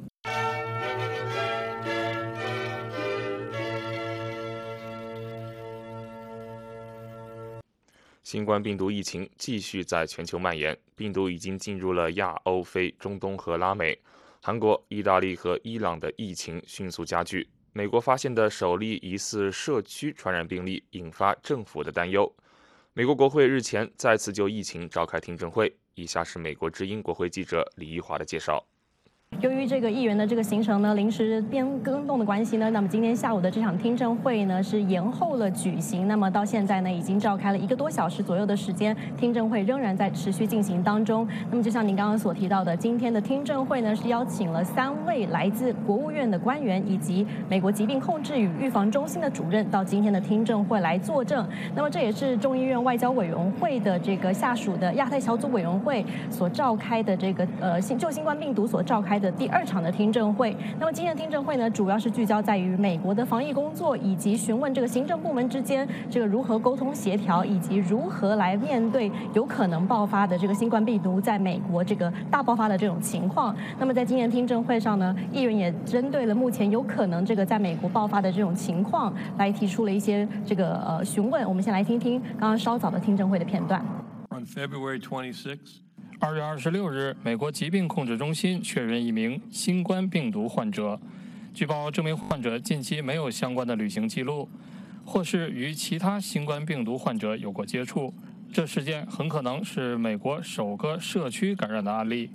新冠病毒疫情继续在全球蔓延，病毒已经进入了亚欧非、中东和拉美。韩国、意大利和伊朗的疫情迅速加剧。美国发现的首例疑似社区传染病例引发政府的担忧。美国国会日前再次就疫情召开听证会。以下是美国之音国会记者李玉华的介绍。 由于这个议员的这个行程呢临时更动的关系呢，那么今天下午的这场听证会呢是延后了举行。那么到现在呢已经召开了1个多小时左右的时间，听证会仍然在持续进行当中。那么就像您刚刚所提到的，今天的听证会呢是邀请了3位来自国务院的官员以及美国疾病控制与预防中心的主任到今天的听证会来作证。那么这也是众议院外交委员会的这个下属的亚太小组委员会所召开的这个就新冠病毒所召开的第2场的听证会。那么今天的听证会呢，主要是聚焦在于美国的防疫工作，以及询问这个行政部门之间这个如何沟通协调，以及如何来面对有可能爆发的这个新冠病毒在美国这个大爆发的这种情况。那么在今天听证会上呢，议员也针对了目前有可能这个在美国爆发的这种情况来提出了一些这个询问。我们先来听听刚刚稍早的听证会的片段。 On February 26th.2月26日，美国疾病控制中心确认一名新冠病毒患者。据报，这名患者近期没有相关的旅行记录，或是与其他新冠病毒患者有过接触。这事件很可能是美国首个社区感染的案例。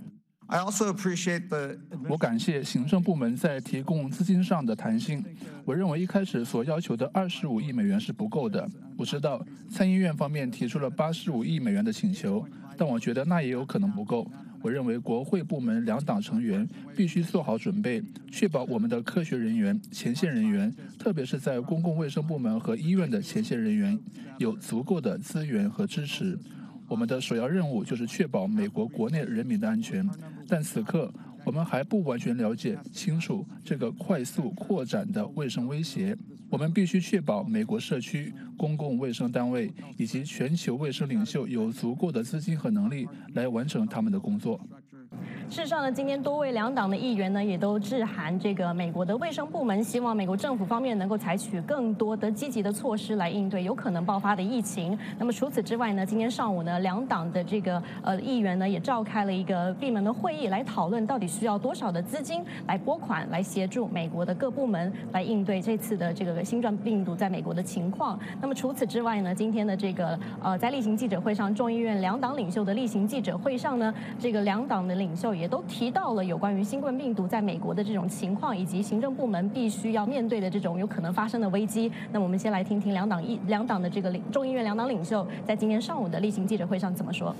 我感谢行政部门在提供资金上的弹性。我认为一开始所要求的25亿美元是不够的。我知道参议院方面提出了85亿美元的请求，但我觉得那也有可能不够。我认为国会部门2党成员必须做好准备，确保我们的科学人员、前线人员，特别是在公共卫生部门和医院的前线人员，有足够的资源和支持。我们的首要任务就是确保美国国内人民的安全，但此刻我们还不完全了解清楚这个快速扩展的卫生威胁。我们必须确保美国社区、公共卫生单位以及全球卫生领袖有足够的资金和能力来完成他们的工作。 事实上呢，今天多位2党的议员呢，也都致函这个美国的卫生部门，希望美国政府方面能够采取更多的积极的措施来应对有可能爆发的疫情。那么除此之外呢，今天上午呢，2党的这个议员呢，也召开了一个闭门的会议，来讨论到底需要多少的资金来拨款，来协助美国的各部门来应对这次的这个新冠病毒在美国的情况。那么除此之外呢，今天的这个在例行记者会上，众议院2党领袖的例行记者会上呢，这个2党的领袖也都提到了有关于新冠病毒在美国的这种情况，以及行政部门必须要面对的这种有可能发生的危机。那么我们先来听听两党的这个众议院2党领袖在今天上午的例行记者会上怎么说。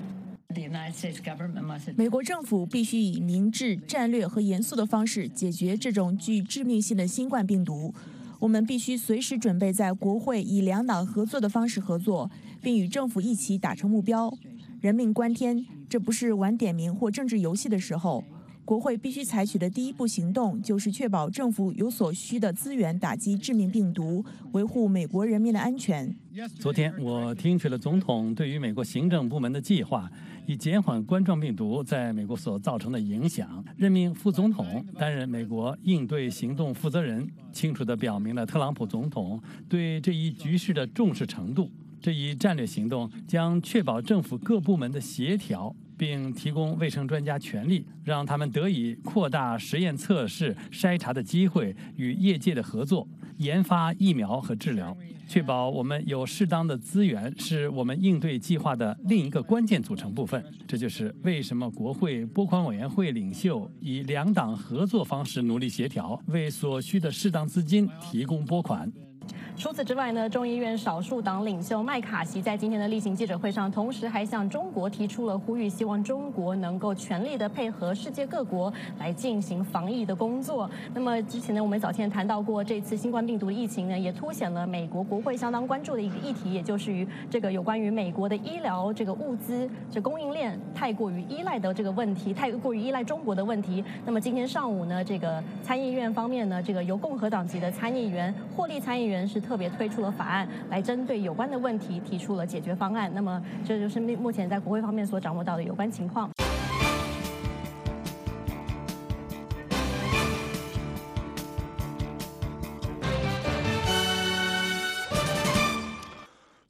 美国政府必须以明智、战略和严肃的方式解决这种具致命性的新冠病毒。我们必须随时准备在国会以2党合作的方式合作，并与政府一起达成目标。人命关天，这不是玩点名或政治游戏的时候。国会必须采取的第一步行动就是确保政府有所需的资源打击致命病毒，维护美国人民的安全。 昨天我听取了总统对于美国行政部门的计划，以减缓冠状病毒在美国所造成的影响，任命副总统担任美国应对行动负责人，清楚地表明了特朗普总统对这一局势的重视程度。这一战略行动将确保政府各部门的协调，并提供卫生专家权利，让他们得以扩大实验测试、筛查的机会，与业界的合作，研发疫苗和治疗。确保我们有适当的资源，是我们应对计划的另一个关键组成部分。这就是为什么国会拨款委员会领袖以2党合作方式努力协调，为所需的适当资金提供拨款。 除此之外呢，众议院少数党领袖麦卡锡在今天的例行记者会上，同时还向中国提出了呼吁，希望中国能够全力的配合世界各国来进行防疫的工作。那么之前呢，我们早前谈到过，这次新冠病毒的疫情呢，也凸显了美国国会相当关注的一个议题，也就是于这个有关于美国的医疗这个物资这供应链太过于依赖的这个问题，太过于依赖中国的问题。那么今天上午呢，这个参议院方面呢，这个由共和党籍的参议员霍利参议员是特别推出了法案，来针对有关的问题提出了解决方案。那么这就是目前在国会方面所掌握到的有关情况。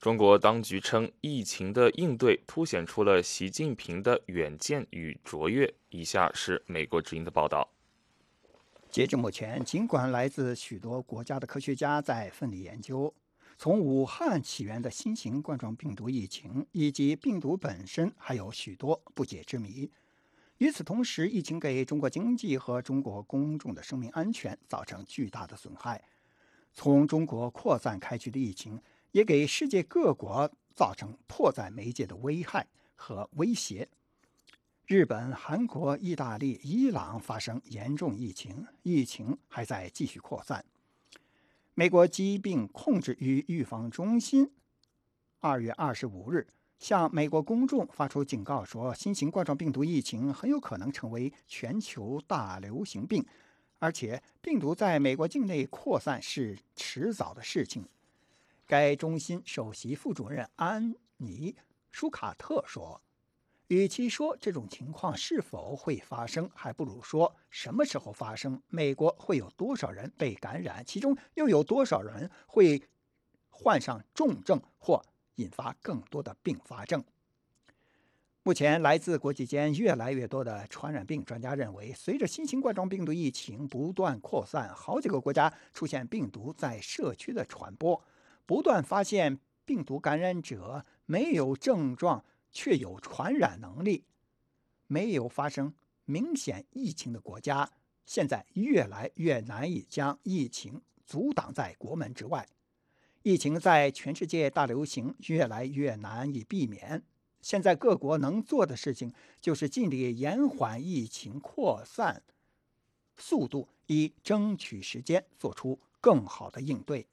中国当局称，疫情的应对凸显出了习近平的远见与卓越。以下是美国之音的报道。 截至目前，尽管来自许多国家的科学家在奋力研究，从武汉起源的新型冠状病毒疫情以及病毒本身还有许多不解之谜。与此同时，疫情给中国经济和中国公众的生命安全造成巨大的损害。从中国扩散开去的疫情，也给世界各国造成迫在眉睫的危害和威胁。日本、韩国、意大利、伊朗发生严重疫情，疫情还在继续扩散。美国疾病控制与预防中心2月25日向美国公众发出警告说，新型冠状病毒疫情很有可能成为全球大流行病，而且病毒在美国境内扩散是迟早的事情。该中心首席副主任安妮·舒卡特说，与其说这种情况是否会发生，还不如说什么时候发生，美国会有多少人被感染，其中又有多少人会患上重症或引发更多的并发症。目前，来自国际间越来越多的传染病专家认为，随着新型冠状病毒疫情不断扩散，好几个国家出现病毒在社区的传播，不断发现病毒感染者没有症状却有传染能力。没有发生明显疫情的国家，现在越来越难以将疫情阻挡在国门之外。疫情在全世界大流行，越来越难以避免。现在各国能做的事情就是尽力延缓疫情扩散速度，以争取时间做出更好的应对。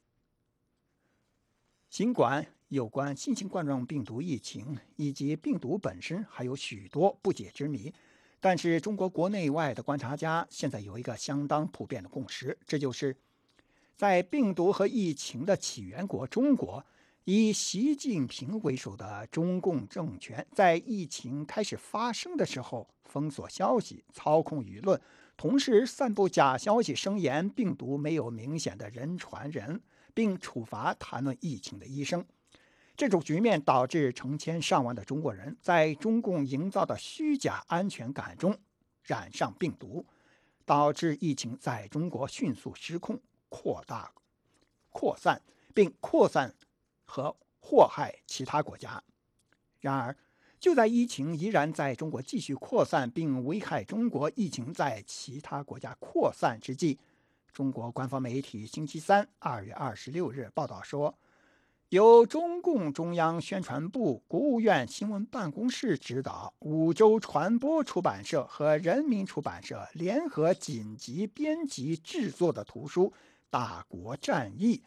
尽管有关新型冠状病毒疫情以及病毒本身还有许多不解之谜，但是中国国内外的观察家现在有一个相当普遍的共识，这就是在病毒和疫情的起源国中国，以习近平为首的中共政权在疫情开始发生的时候封锁消息、操控舆论，同时散布假消息，声言病毒没有明显的人传人，并处罚谈论疫情的医生。这种局面导致成千上万的中国人在中共营造的虚假安全感中染上病毒，导致疫情在中国迅速失控、扩散，并扩散和祸害其他国家。然而，就在疫情依然在中国继续扩散并危害中国疫情在其他国家扩散之际，中国官方媒体星期三2月26日报道说，由中共中央宣传部、国务院新闻办公室指导，五洲传播出版社和人民出版社联合紧急编辑制作的图书《大国战役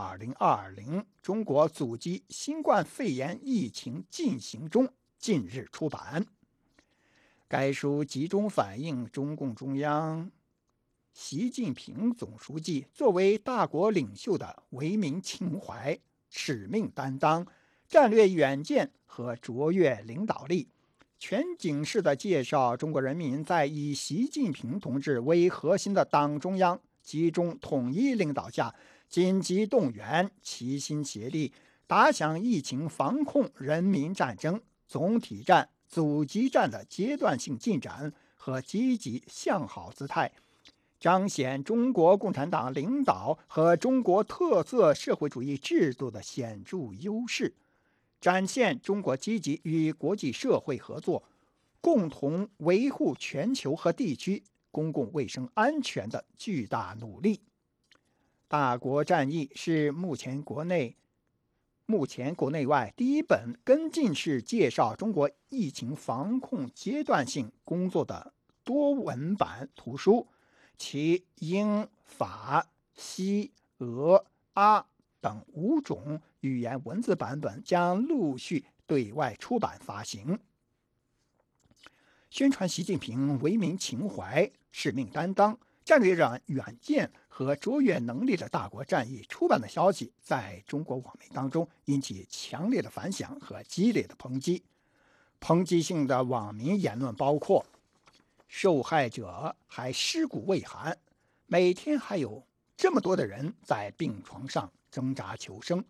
2020中国阻击新冠肺炎疫情进行中》近日出版。该书集中反映中共中央习近平总书记作为大国领袖的为民情怀、使命担当、战略远见和卓越领导力，全景式地介绍中国人民在以习近平同志为核心的党中央集中统一领导下，紧急动员、齐心协力打响疫情防控人民战争、总体战、阻击战的阶段性进展和积极向好姿态，彰显中国共产党领导和中国特色社会主义制度的显著优势，展现中国积极与国际社会合作，共同维护全球和地区公共卫生安全的巨大努力。大国战役是目前国内外第一本跟进式介绍中国疫情防控阶段性工作的多文版图书，其英、法、西、俄、阿等5种语言文字版本将陆续对外出版发行。宣传习近平为民情怀、使命担当、战略远见和卓越能力的大国战役出版的消息，在中国网媒当中引起强烈的反响和激烈的抨击。抨击性的网民言论包括：受害者还尸骨未寒，每天还有这么多的人在病床上挣扎求生，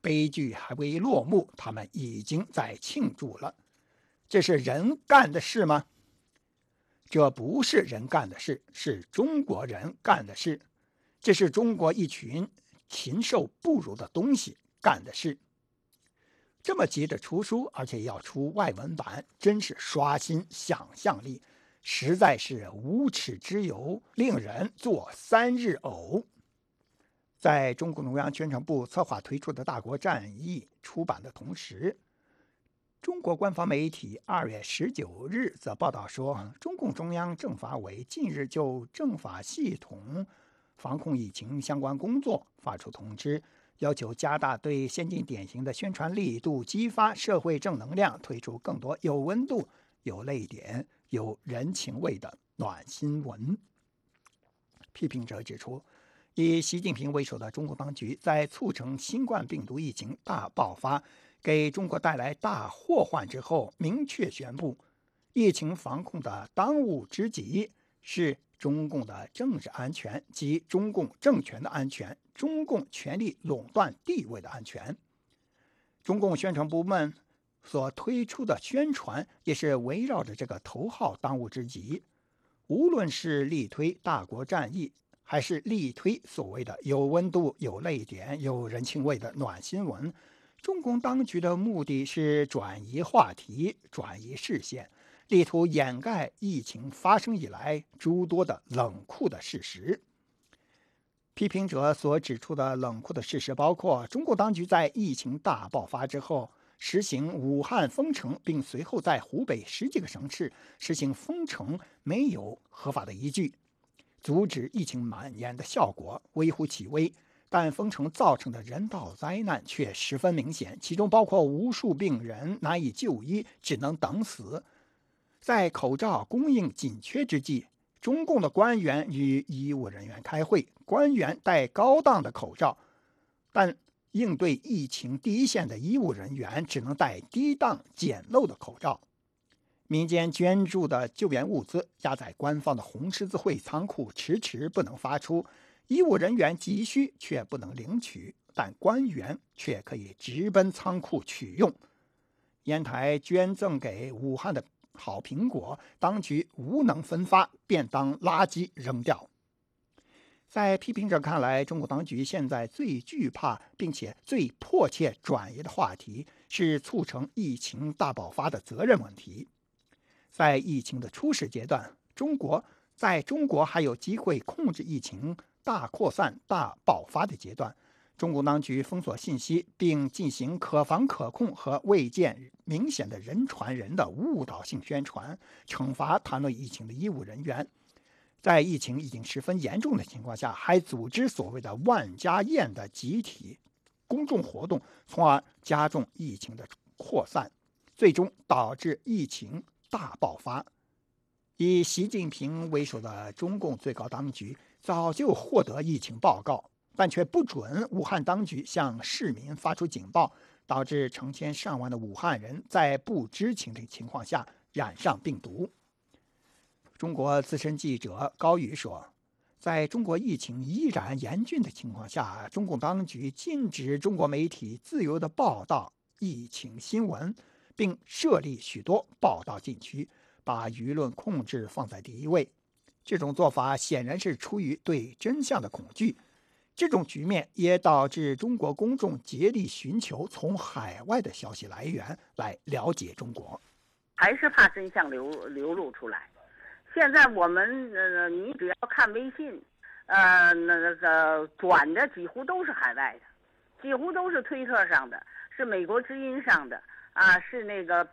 悲剧还未落幕，他们已经在庆祝了。这是人干的事吗？这不是人干的事，是中国人干的事。这是中国一群禽兽不如的东西干的事。这么急着出书，而且要出外文版，真是刷新想象力，实在是无耻之尤，令人作3日呕。在中共中央宣传部策划推出的《大国战役》出版的同时，中国官方媒体2月19日则报道说，中共中央政法委近日就政法系统防控疫情相关工作发出通知，要求加大对先进典型的宣传力度，激发社会正能量，推出更多有温度、有泪点、有人情味的暖新闻。批评者指出，以习近平为首的中国当局在促成新冠病毒疫情大爆发，给中国带来大祸患之后，明确宣布，疫情防控的当务之急是中共的政治安全及中共政权的安全，中共权力垄断地位的安全。中共宣传部门所推出的宣传也是围绕着这个头号当务之急，无论是力推大国战役，还是力推所谓的有温度、有泪点、有人情味的暖新闻，中共当局的目的是转移话题、转移视线，力图掩盖疫情发生以来诸多的冷酷的事实。批评者所指出的冷酷的事实包括，中共当局在疫情大爆发之后实行武汉封城，并随后在湖北10几个省市实行封城没有合法的依据，阻止疫情蔓延的效果微乎其微，但封城造成的人道灾难却十分明显，其中包括无数病人难以就医，只能等死。在口罩供应紧缺之际，中共的官员与医务人员开会，官员戴高档的口罩，但应对疫情第一线的医务人员只能戴低档简陋的口罩。民间捐助的救援物资压在官方的红十字会仓库，迟迟不能发出，医务人员急需却不能领取，但官员却可以直奔仓库取用。烟台捐赠给武汉的好苹果，当局无能分发，便当垃圾扔掉。在批评者看来，中国当局现在最惧怕并且最迫切转移的话题是促成疫情大爆发的责任问题。在疫情的初始阶段，中国还有机会控制疫情大扩散、大爆发的阶段，中共当局封锁信息，并进行可防可控和未见明显的人传人的误导性宣传，惩罚谈论疫情的医务人员。在疫情已经十分严重的情况下，还组织所谓的万家宴的集体公众活动，从而加重疫情的扩散，最终导致疫情大爆发。以习近平为首的中共最高当局早就获得疫情报告，但却不准武汉当局向市民发出警报，导致成千上万的武汉人在不知情的情况下染上病毒。中国资深记者高宇说，在中国疫情依然严峻的情况下，中共当局禁止中国媒体自由地报道疫情新闻，并设立许多报道禁区，把舆论控制放在第一位。这种做法显然是出于对真相的恐惧。这种局面也导致中国公众竭力寻求从海外的消息来源来了解中国， 还是怕真相流露出来。现在我们你只要看微信，那个转的几乎都是海外的，几乎都是推特上的，是美国之音上的啊，是那个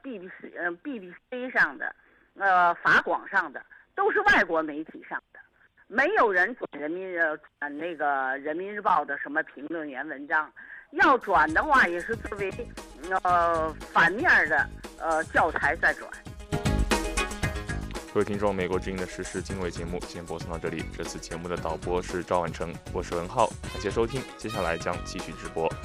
BBC 上的，法广上的，都是外国媒体上的，没有人转那个人民日报的什么评论员文章，要转的话也是作为反面的教材在转。 各位听众，美国之音的时事经纬节目先播送到这里。这次节目的导播是赵婉成，我是文浩，感谢收听，接下来将继续直播。